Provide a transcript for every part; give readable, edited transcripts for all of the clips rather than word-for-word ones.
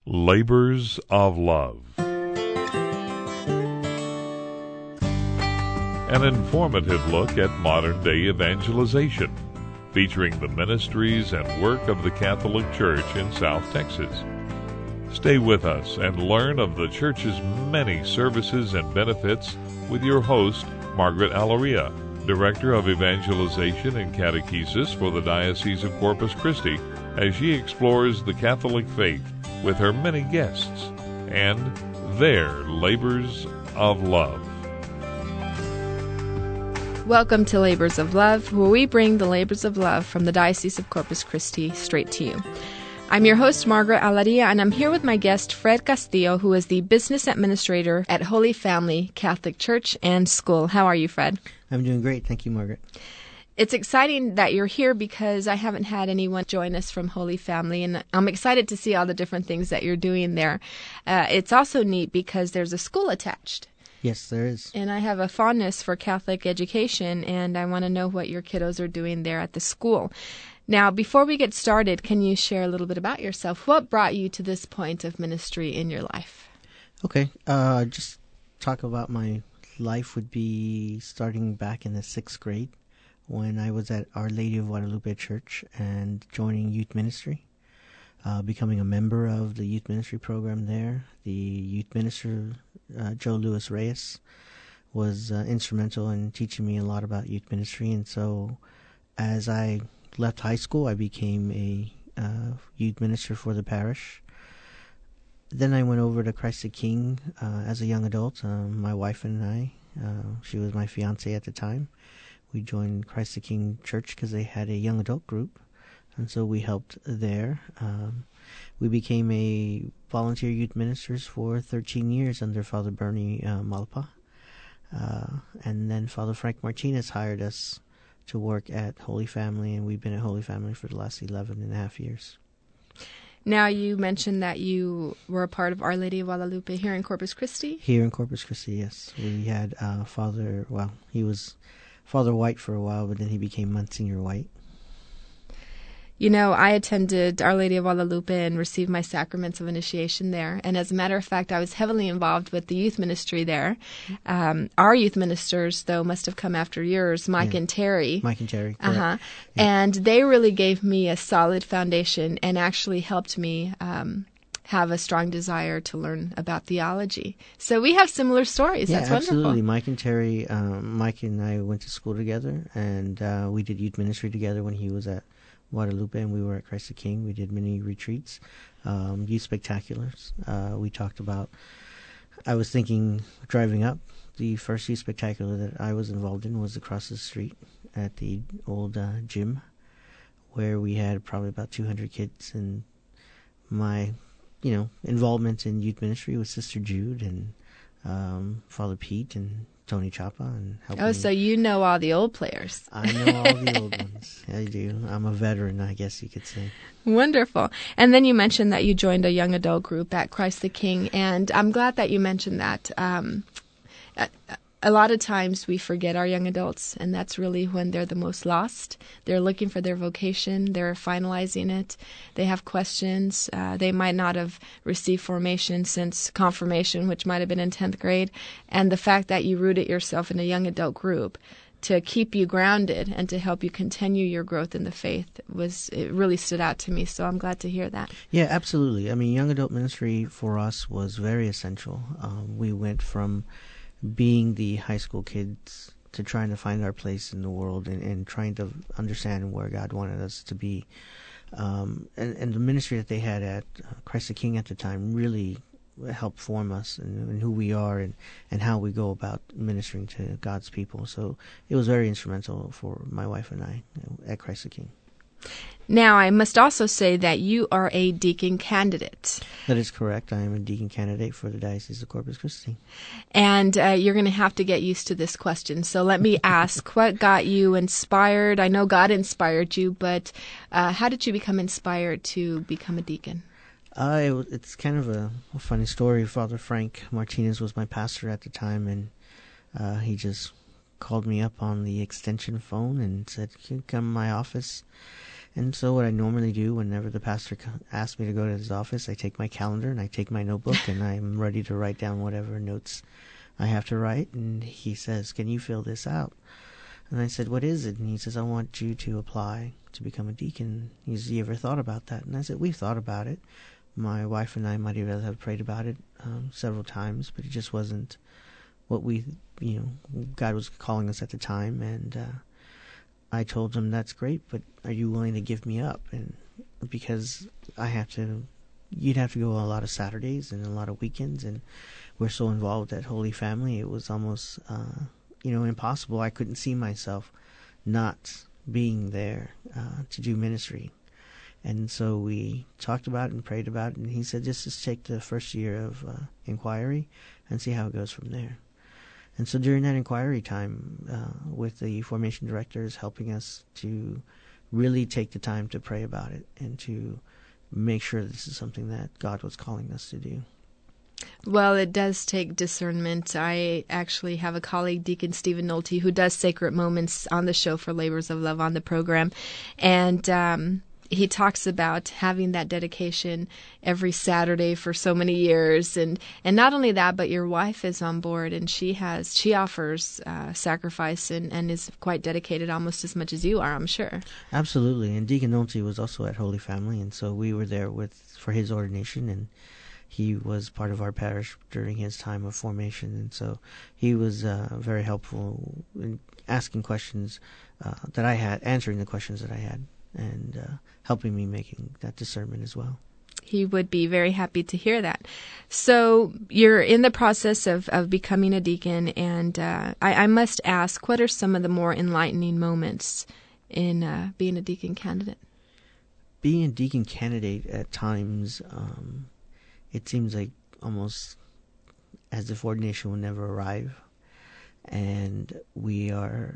Labors of Love. An informative look at modern-day evangelization, featuring the ministries and work of the Catholic Church in South Texas. Stay with us and learn of the Church's many services and benefits with your host, Margaret Alaria, Director of Evangelization and Catechesis for the Diocese of Corpus Christi, as she explores the Catholic faith with her many guests and their labors of love. Welcome to Labors of Love, where we bring the labors of love from the Diocese of Corpus Christi straight to you. I'm your host, Margaret Alaria, and I'm here with my guest, Fred Castillo, who is the Business Administrator at Holy Family Catholic Church and School. How are you, Fred? I'm doing great. Thank you, Margaret. It's exciting that you're here because I haven't had anyone join us from Holy Family, and I'm excited to see all the different things that you're doing there. It's also neat because there's a school attached. Yes, there is. And I have a fondness for Catholic education, and I want to know what your kiddos are doing there at the school. Now, before we get started, can you share a little bit about yourself? What brought you to this point of ministry in your life? Okay. Just talk about my life would be starting back in the 6th grade when I was at Our Lady of Guadalupe Church and joining youth ministry, becoming a member of the youth ministry program there. The youth minister, Joe Luis Reyes, was instrumental in teaching me a lot about youth ministry. And so as I left high school, I became a youth minister for the parish. Then I went over to Christ the King as a young adult. My wife and I, she was my fiancée at the time, we joined Christ the King Church because they had a young adult group, and so we helped there. We became a volunteer youth ministers for 13 years under Father Bernie Malpa, and then Father Frank Martinez hired us to work at Holy Family, and we've been at Holy Family for the last 11 and a half years. Now, you mentioned that you were a part of Our Lady of Guadalupe here in Corpus Christi? Here in Corpus Christi, yes. We had he was Father White for a while, but then he became Monsignor White. You know, I attended Our Lady of Guadalupe and received my sacraments of initiation there. And as a matter of fact, I was heavily involved with the youth ministry there. Our youth ministers, though, must have come after yours, Mike and Terry. Mike and Terry, correct. Uh-huh. Yeah. And they really gave me a solid foundation and actually helped me have a strong desire to learn about theology. So we have similar stories. Yeah, That's absolutely. wonderful. Mike and Terry, Mike and I went to school together, and we did youth ministry together when he was at Guadalupe, and we were at Christ the King. We did many retreats, youth spectaculars. We talked about, I was thinking, driving up, the first youth spectacular that I was involved in was across the street at the old gym, where we had probably about 200 kids, and my involvement in youth ministry with Sister Jude and Father Pete and Tony Chapa and helping. Oh, so you know all the old players. I know all the old ones. I do. I'm a veteran, I guess you could say. Wonderful. And then you mentioned that you joined a young adult group at Christ the King, and I'm glad that you mentioned that. A lot of times we forget our young adults, and that's really when they're the most lost. They're looking for their vocation. They're finalizing it. They have questions. They might not have received formation since confirmation, which might have been in 10th grade. And the fact that you rooted yourself in a young adult group to keep you grounded and to help you continue your growth in the faith it really stood out to me. So I'm glad to hear that. Yeah, absolutely. I mean, young adult ministry for us was very essential. We went from being the high school kids to trying to find our place in the world and trying to understand where God wanted us to be. And the ministry that they had at Christ the King at the time really helped form us and who we are and how we go about ministering to God's people. So it was very instrumental for my wife and I at Christ the King. Now, I must also say that you are a deacon candidate. That is correct. I am a deacon candidate for the Diocese of Corpus Christi. And you're going to have to get used to this question. So let me ask, what got you inspired? I know God inspired you, but how did you become inspired to become a deacon? It's kind of a funny story. Father Frank Martinez was my pastor at the time, and he just called me up on the extension phone and said, "Can you come to my office And so what I normally do whenever the pastor asks me to go to his office, I take my calendar and I take my notebook and I'm ready to write down whatever notes I have to write. And he says, "Can you fill this out?" And I said, "What is it?" And he says, "I want you to apply to become a deacon." He says, "You ever thought about that?" And I said, "We've thought about it. My wife and I might even have prayed about it several times, but it just wasn't what God was calling us at the time." And I told him, "That's great, but are you willing to give me up?" And because you'd have to go a lot of Saturdays and a lot of weekends, and we're so involved at Holy Family, it was almost, impossible. I couldn't see myself not being there to do ministry. And so we talked about it and prayed about it, and he said, just take the first year of inquiry and see how it goes from there. And so during that inquiry time, with the formation directors helping us to really take the time to pray about it and to make sure this is something that God was calling us to do. Well, it does take discernment. I actually have a colleague, Deacon Stephen Nolte, who does Sacred Moments on the show for Labors of Love on the program. And he talks about having that dedication every Saturday for so many years. And not only that, but your wife is on board, and she offers sacrifice and is quite dedicated almost as much as you are, I'm sure. Absolutely. And Deacon Nolte was also at Holy Family, and so we were there for his ordination, and he was part of our parish during his time of formation. And so he was very helpful in asking questions that I had, answering the questions that I had, and helping me making that discernment as well. He would be very happy to hear that. So you're in the process of becoming a deacon, and I must ask, what are some of the more enlightening moments in being a deacon candidate? Being a deacon candidate at times, it seems like almost as if ordination will never arrive, and we are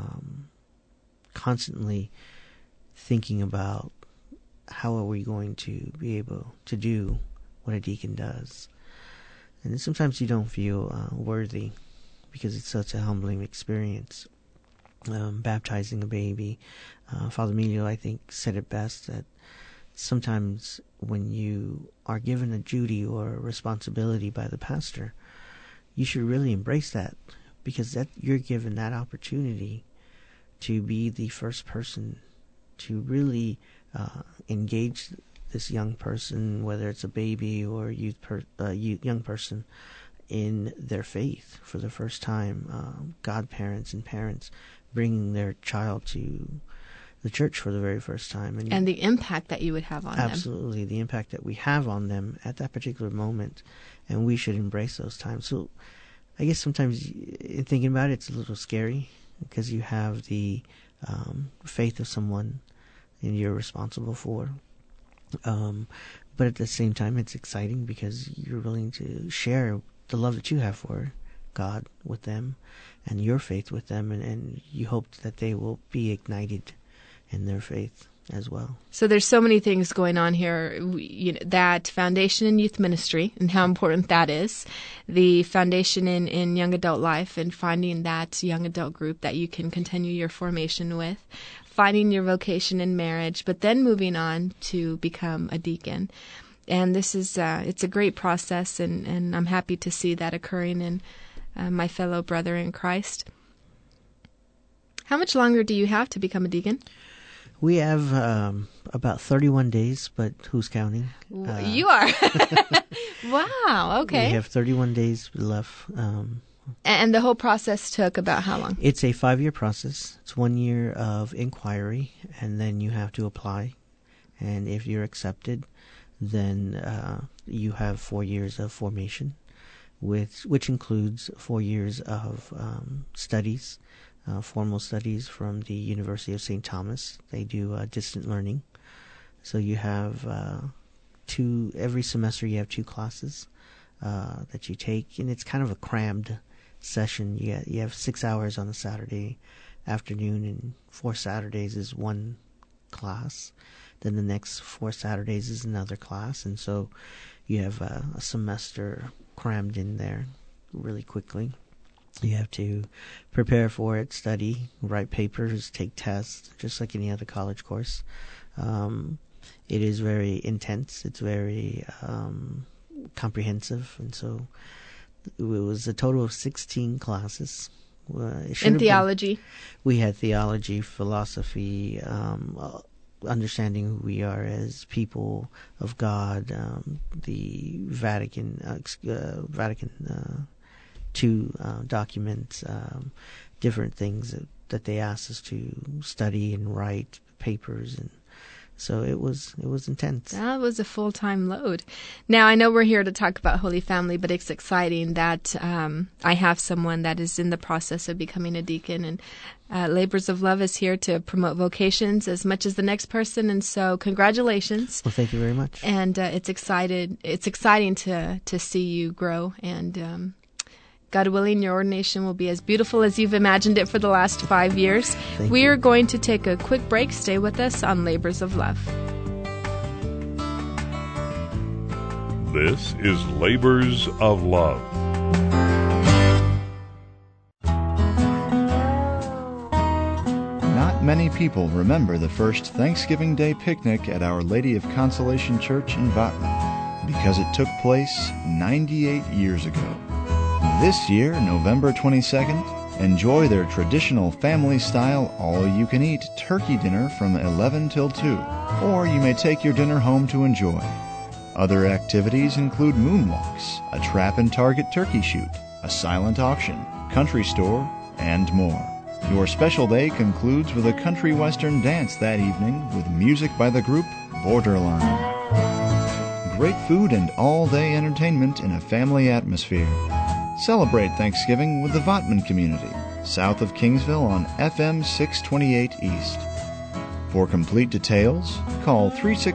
constantly thinking about how are we going to be able to do what a deacon does. And sometimes you don't feel worthy because it's such a humbling experience. Baptizing a baby. Father Emilio, I think, said it best, that sometimes when you are given a duty or a responsibility by the pastor, you should really embrace that, because that you're given that opportunity to be the first person to really engage this young person, whether it's a baby or young person, in their faith for the first time. Godparents and parents bringing their child to the church for the very first time. And the impact that you would have on them. Absolutely, the impact that we have on them at that particular moment, and we should embrace those times. So I guess sometimes in thinking about it, it's a little scary, because you have the faith of someone and you're responsible for. But at the same time, it's exciting because you're willing to share the love that you have for God with them and your faith with them, and you hope that they will be ignited in their faith as well. So there's so many things going on here. That foundation in youth ministry and how important that is. The foundation in young adult life and finding that young adult group that you can continue your formation with. Finding your vocation in marriage, but then moving on to become a deacon. And this is it's a great process, and I'm happy to see that occurring in my fellow brother in Christ. How much longer do you have to become a deacon? We have about 31 days, but who's counting? You are. Wow, okay. We have 31 days left. And the whole process took about how long? It's a 5-year process. It's 1 year of inquiry, and then you have to apply. And if you're accepted, then you have 4 years of formation, which includes 4 years of studies, formal studies from the University of St. Thomas. They do distant learning. So you have every semester you have 2 classes that you take, and it's kind of a crammed session. You have 6 hours on a Saturday afternoon, and 4 Saturdays is one class. Then the next 4 Saturdays is another class, and so you have a semester crammed in there really quickly. You have to prepare for it, study, write papers, take tests, just like any other college course. It is very intense. It's very comprehensive, and so it was a total of 16 classes. In theology? We had theology, philosophy, understanding who we are as people of God, the Vatican II documents, different things that they asked us to study and write papers, and so it was intense. That was a full-time load. Now, I know we're here to talk about Holy Family, but it's exciting that I have someone that is in the process of becoming a deacon, and Labors of Love is here to promote vocations as much as the next person, and so congratulations. Well, thank you very much. And it's exciting to see you grow, and God willing, your ordination will be as beautiful as you've imagined it for the last 5 years. We are going to take a quick break. Stay with us on Labors of Love. This is Labors of Love. Not many people remember the first Thanksgiving Day picnic at Our Lady of Consolation Church in Votman, because it took place 98 years ago. This year, November 22nd, enjoy their traditional family-style all-you-can-eat turkey dinner from 11 till 2, or you may take your dinner home to enjoy. Other activities include moonwalks, a trap and target turkey shoot, a silent auction, country store, and more. Your special day concludes with a country western dance that evening with music by the group Borderline. Great food and all-day entertainment in a family atmosphere. Celebrate Thanksgiving with the Votman community, south of Kingsville on FM 628 East. For complete details, call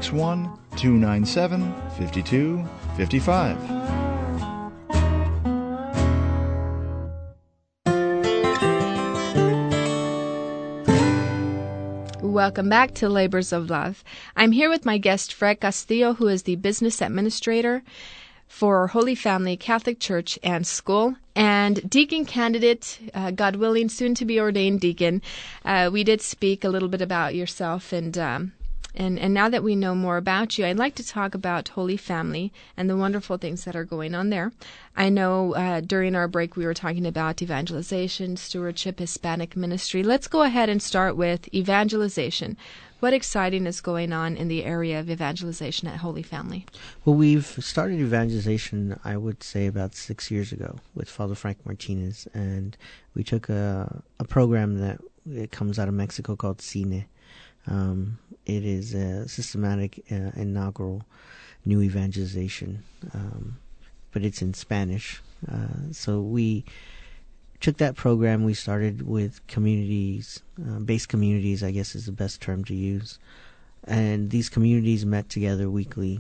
361-297-5255. Welcome back to Labors of Love. I'm here with my guest, Fred Castillo, who is the business administrator for Holy Family Catholic Church and School, and deacon candidate, God willing, soon to be ordained deacon. We did speak a little bit about yourself, and now that we know more about you, I'd like to talk about Holy Family and the wonderful things that are going on there. I know during our break we were talking about evangelization, stewardship, Hispanic ministry. Let's go ahead and start with evangelization. What exciting is going on in the area of evangelization at Holy Family? Well, we've started evangelization, I would say, about 6 years ago with Father Frank Martinez, and we took a program that it comes out of Mexico called CINE. It is a systematic inaugural new evangelization, but it's in Spanish. So we took that program. We started with communities, base communities, I guess is the best term to use. And these communities met together weekly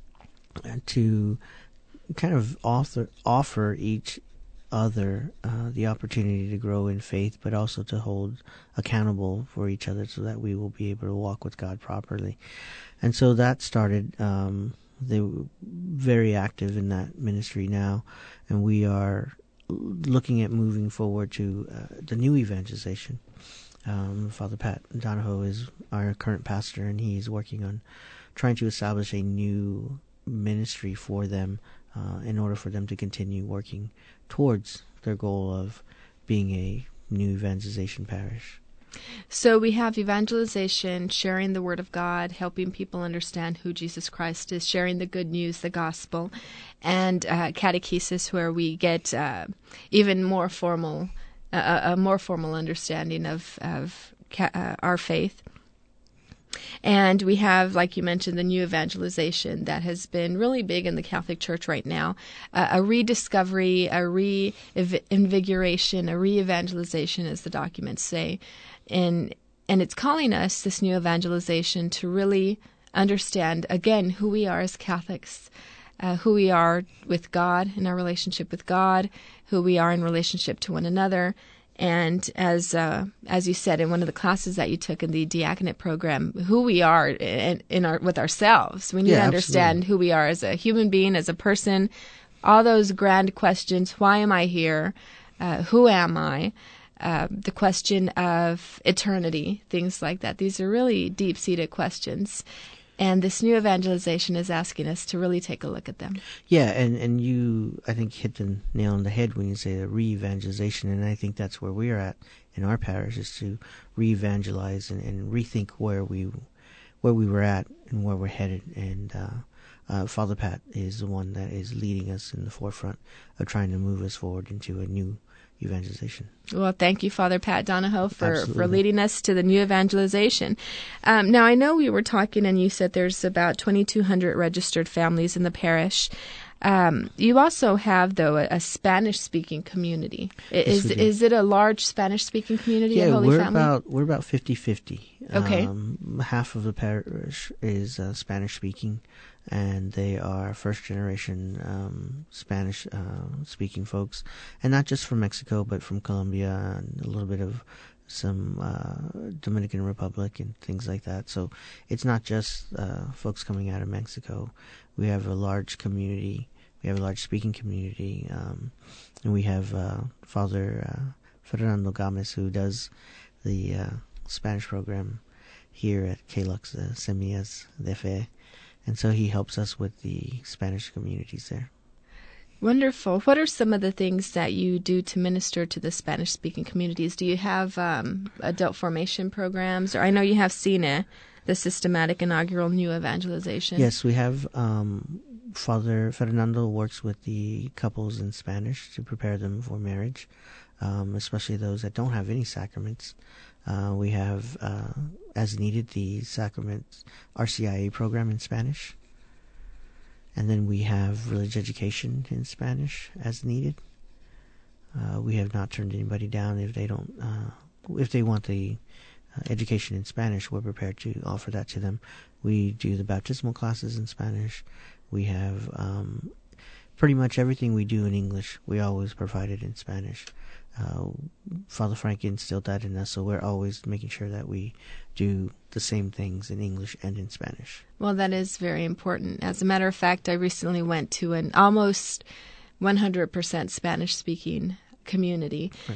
to kind of offer each other the opportunity to grow in faith, but also to hold accountable for each other so that we will be able to walk with God properly. And so that started. They were very active in that ministry now, and we are looking at moving forward to the new evangelization. Father Pat Donahoe is our current pastor, and he's working on trying to establish a new ministry for them in order for them to continue working towards their goal of being a new evangelization parish. So we have evangelization, sharing the Word of God, helping people understand who Jesus Christ is, sharing the good news, the gospel, and catechesis, where we get even more formal, a more formal understanding of our faith. And we have, like you mentioned, the new evangelization that has been really big in the Catholic Church right now, a rediscovery, a reinvigoration, a re-evangelization, as the documents say. And it's calling us, this new evangelization, to really understand, again, who we are as Catholics, who we are with God, in our relationship with God, who we are in relationship to one another. And as you said in one of the classes that you took in the diaconate program, who we are with ourselves. We need to understand who we are as a human being, as a person. All those grand questions: why am I here? Who am I? the question of eternity, things like that. These are really deep-seated questions. And this new evangelization is asking us to really take a look at them. Yeah, and you, I think, hit the nail on the head when you say the re-evangelization, and I think that's where we're at in our parish, is to re-evangelize and rethink where we were at and where we're headed. And Father Pat is the one that is leading us in the forefront of trying to move us forward into a new evangelization. Well, thank you, Father Pat Donahoe, for leading us to the new evangelization. Now, I know we were talking, and you said there's about 2,200 registered families in the parish. You also have, though, a Spanish-speaking community. Is it a large Spanish-speaking community at Holy Family? Yeah, we're about 50-50. Okay. Half of the parish is Spanish-speaking, and they are first-generation Spanish-speaking folks, and not just from Mexico, but from Colombia and a little bit of some Dominican Republic and things like that. So it's not just folks coming out of Mexico. We have a large community. We have a large speaking community, and we have Father Fernando Gomez, who does the Spanish program here at KLUX, Semillas de Fe, and so he helps us with the Spanish communities there. Wonderful. What are some of the things that you do to minister to the Spanish-speaking communities? Do you have adult formation programs? Or I know you have SINE, the Systematic Inaugural New Evangelization. Yes, we have. Father Fernando works with the couples in Spanish to prepare them for marriage, especially those that don't have any sacraments. We have, as needed, the Sacraments RCIA program in Spanish. And then we have religious education in Spanish as needed. We have not turned anybody down if they don't, if they want the education in Spanish. We're prepared to offer that to them. We do the baptismal classes in Spanish. We have pretty much everything we do in English. We always provide it in Spanish. Father Frank instilled that in us, so we're always making sure that we do the same things in English and in Spanish. Well, that is very important. As a matter of fact, I recently went to an almost 100% Spanish-speaking community, right.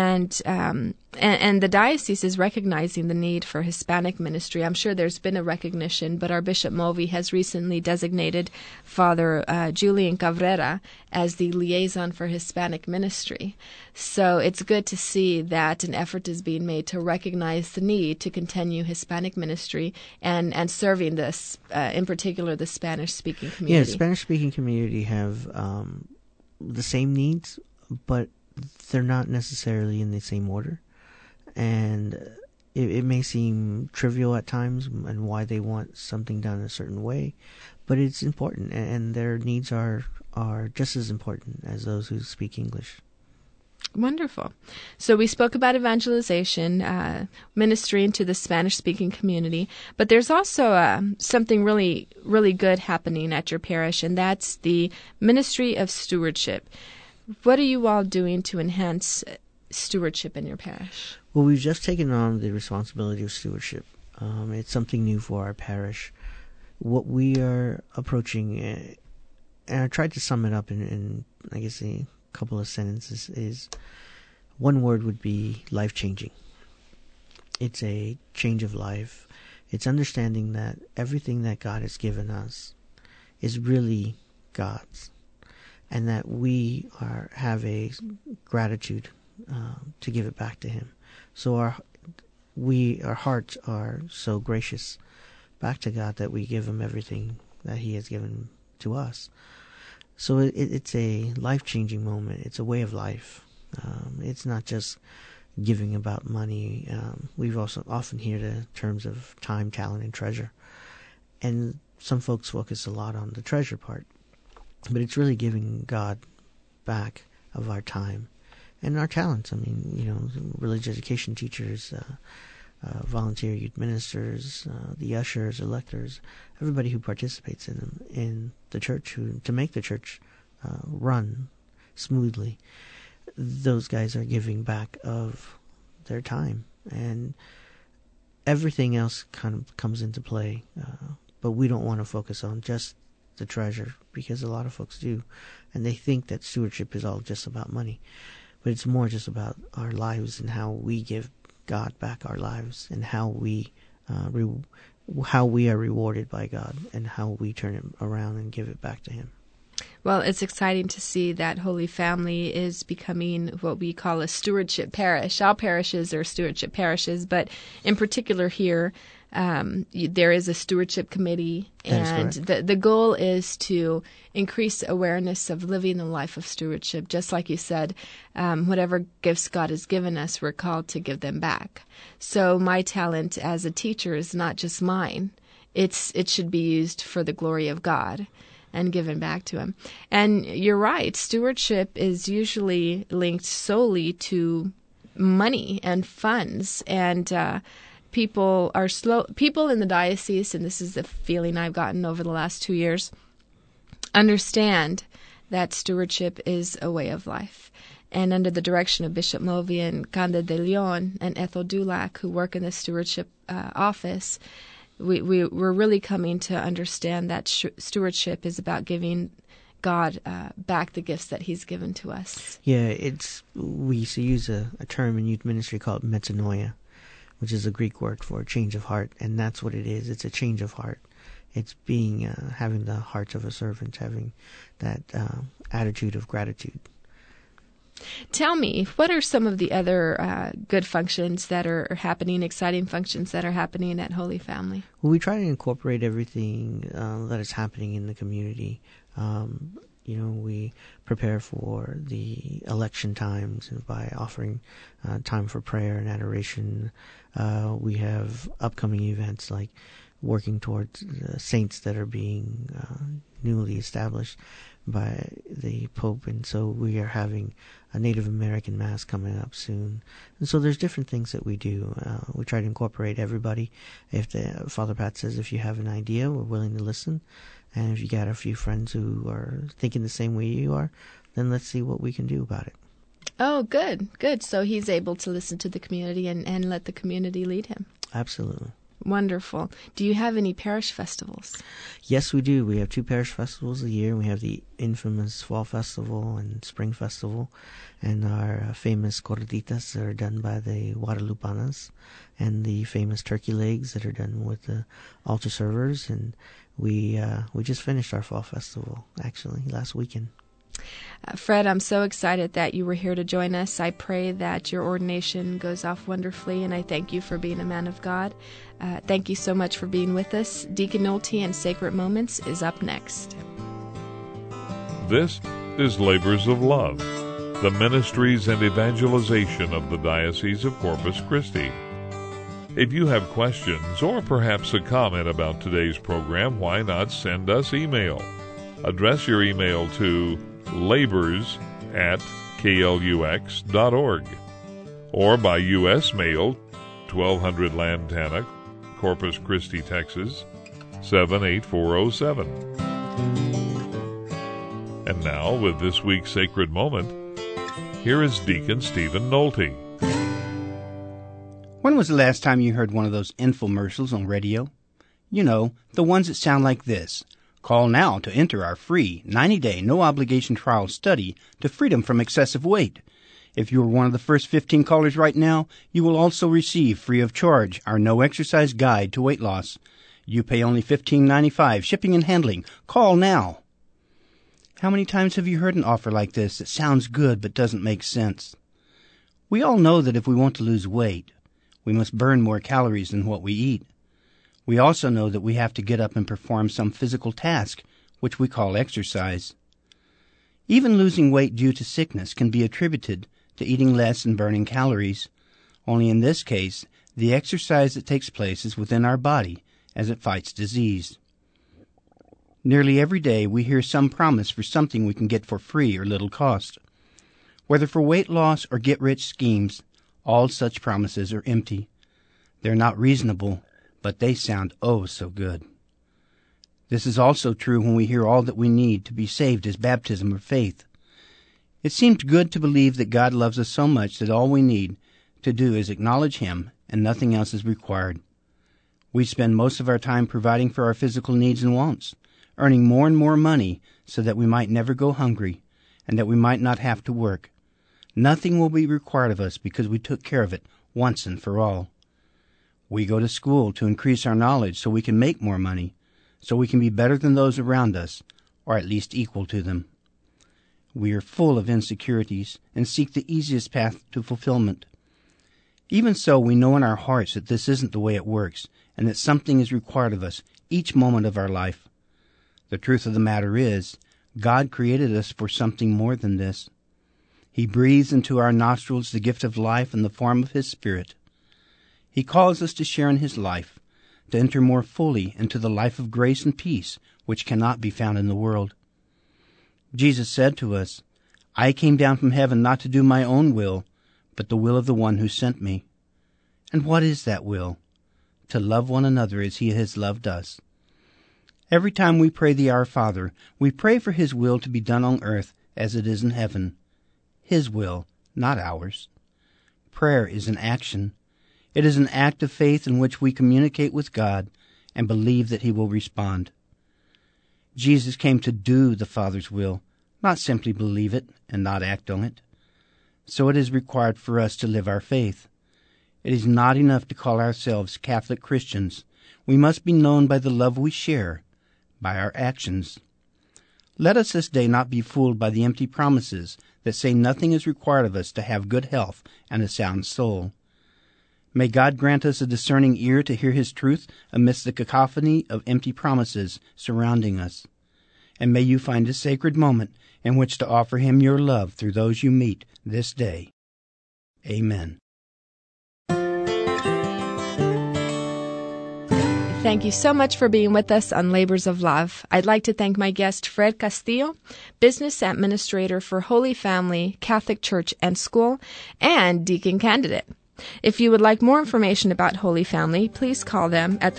And the diocese is recognizing the need for Hispanic ministry. I'm sure there's been a recognition, but our Bishop Mulvey has recently designated Father Julian Cabrera as the liaison for Hispanic ministry. So it's good to see that an effort is being made to recognize the need to continue Hispanic ministry and serving this, in particular, the Spanish-speaking community. Yeah, Spanish-speaking community have the same needs, but they're not necessarily in the same order. And it may seem trivial at times and why they want something done a certain way, but it's important, and their needs are just as important as those who speak English. Wonderful. So we spoke about evangelization, ministering to the Spanish-speaking community, but there's also something really, really good happening at your parish, and that's the Ministry of Stewardship. What are you all doing to enhance stewardship in your parish? Well, we've just taken on the responsibility of stewardship. It's something new for our parish. What we are approaching, and I tried to sum it up in I guess, a couple of sentences, is one word would be life-changing. It's a change of life. It's understanding that everything that God has given us is really God's, and that we have a gratitude to give it back to Him. So our hearts are so gracious back to God that we give Him everything that He has given to us. So it's a life-changing moment. It's a way of life. It's not just giving about money. We've also often hear the terms of time, talent, and treasure. And some folks focus a lot on the treasure part. But it's really giving God back of our time and our talents. I mean, religious education teachers, volunteer youth ministers, the ushers, electors, everybody who participates in the church to make the church run smoothly. Those guys are giving back of their time, and everything else kind of comes into play. But we don't want to focus on just the treasure, because a lot of folks do, and they think that stewardship is all just about money. but it's more just about our lives and how we give God back our lives, and how we are rewarded by God, and how we turn it around and give it back to Him. Well, it's exciting to see that Holy Family is becoming what we call a stewardship parish. All parishes are stewardship parishes, but in particular here, there is a stewardship committee, and the goal is to increase awareness of living the life of stewardship. Just like you said, whatever gifts God has given us, we're called to give them back. So my talent as a teacher is not just mine. It should be used for the glory of God and given back to Him. And you're right, stewardship is usually linked solely to money and funds, and people in the diocese, and this is the feeling I've gotten over the last 2 years, understand that stewardship is a way of life. And under the direction of Bishop Movi and Cande de Leon and Ethel Dulac, who work in the stewardship office, we're really coming to understand that stewardship is about giving God back the gifts that He's given to us. Yeah, we used to use a term in youth ministry called metanoia, which is a Greek word for change of heart, and that's what it is. It's a change of heart. It's being having the heart of a servant, having that attitude of gratitude. Tell me, what are some of the other good functions that are happening, exciting functions that are happening at Holy Family? Well, we try to incorporate everything that is happening in the community. We prepare for the election times by offering time for prayer and adoration. We have upcoming events like working towards saints that are being newly established by the Pope, and so we are having a Native American Mass coming up soon. And so there's different things that we do. We try to incorporate everybody. If Father Pat says if you have an idea, we're willing to listen. And if you got a few friends who are thinking the same way you are, then let's see what we can do about it. Oh, good. So he's able to listen to the community and let the community lead him. Absolutely. Wonderful. Do you have any parish festivals? Yes, we do. We have 2 parish festivals a year. We have the infamous Fall Festival and Spring Festival, and our famous corriditas that are done by the Guadalupanas, and the famous turkey legs that are done with the altar servers. And we just finished our Fall Festival, actually, last weekend. Fred, I'm so excited that you were here to join us. I pray that your ordination goes off wonderfully, and I thank you for being a man of God. Thank you so much for being with us. Deacon Nolte and Sacred Moments is up next. This is Labors of Love, the ministries and evangelization of the Diocese of Corpus Christi. If you have questions or perhaps a comment about today's program, why not send us email? Address your email to labors@klux.org, or by U.S. mail, 1200 Lantana, Corpus Christi, Texas, 78407. And now, with this week's Sacred Moment, here is Deacon Stephen Nolte. When was the last time you heard one of those infomercials on radio? You know, the ones that sound like this. Call now to enter our free 90-day no-obligation trial study to freedom from excessive weight. If you are one of the first 15 callers right now, you will also receive free of charge our no-exercise guide to weight loss. You pay only $15.95 shipping and handling. Call now. How many times have you heard an offer like this that sounds good but doesn't make sense? We all know that if we want to lose weight, we must burn more calories than what we eat. We also know that we have to get up and perform some physical task, which we call exercise. Even losing weight due to sickness can be attributed to eating less and burning calories. Only in this case, the exercise that takes place is within our body as it fights disease. Nearly every day we hear some promise for something we can get for free or little cost. Whether for weight loss or get-rich schemes, all such promises are empty. They're not reasonable, but they sound oh so good. This is also true when we hear all that we need to be saved is baptism or faith. It seems good to believe that God loves us so much that all we need to do is acknowledge Him and nothing else is required. We spend most of our time providing for our physical needs and wants, earning more and more money so that we might never go hungry and that we might not have to work. Nothing will be required of us because we took care of it once and for all. We go to school to increase our knowledge so we can make more money, so we can be better than those around us, or at least equal to them. We are full of insecurities and seek the easiest path to fulfillment. Even so, we know in our hearts that this isn't the way it works, and that something is required of us each moment of our life. The truth of the matter is, God created us for something more than this. He breathes into our nostrils the gift of life in the form of His Spirit. He calls us to share in His life, to enter more fully into the life of grace and peace which cannot be found in the world. Jesus said to us, "I came down from heaven not to do my own will, but the will of the one who sent me." And what is that will? To love one another as He has loved us. Every time we pray the Our Father, we pray for His will to be done on earth as it is in heaven. His will, not ours. Prayer is an action. It is an act of faith in which we communicate with God and believe that He will respond. Jesus came to do the Father's will, not simply believe it and not act on it. So it is required for us to live our faith. It is not enough to call ourselves Catholic Christians. We must be known by the love we share, by our actions. Let us this day not be fooled by the empty promises that say nothing is required of us to have good health and a sound soul. May God grant us a discerning ear to hear His truth amidst the cacophony of empty promises surrounding us. And may you find a sacred moment in which to offer Him your love through those you meet this day. Amen. Thank you so much for being with us on Labors of Love. I'd like to thank my guest, Fred Castillo, Business Administrator for Holy Family Catholic Church and School, and Deacon Candidate. If you would like more information about Holy Family, please call them at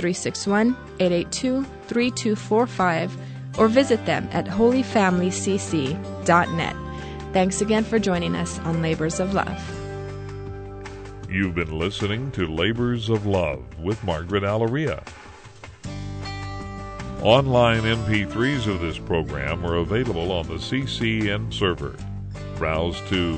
361-882-3245 or visit them at holyfamilycc.net. Thanks again for joining us on Labors of Love. You've been listening to Labors of Love with Margaret Alleria. Online MP3s of this program are available on the CCN server. Browse to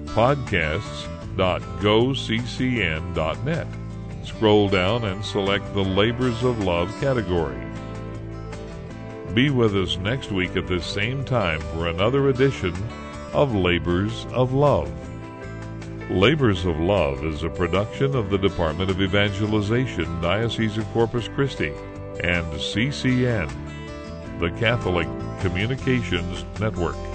podcasts.goccn.net. Scroll down and select the Labors of Love category. Be with us next week at this same time for another edition of Labors of Love. Labors of Love is a production of the Department of Evangelization, Diocese of Corpus Christi, and CCN, the Catholic Communications Network.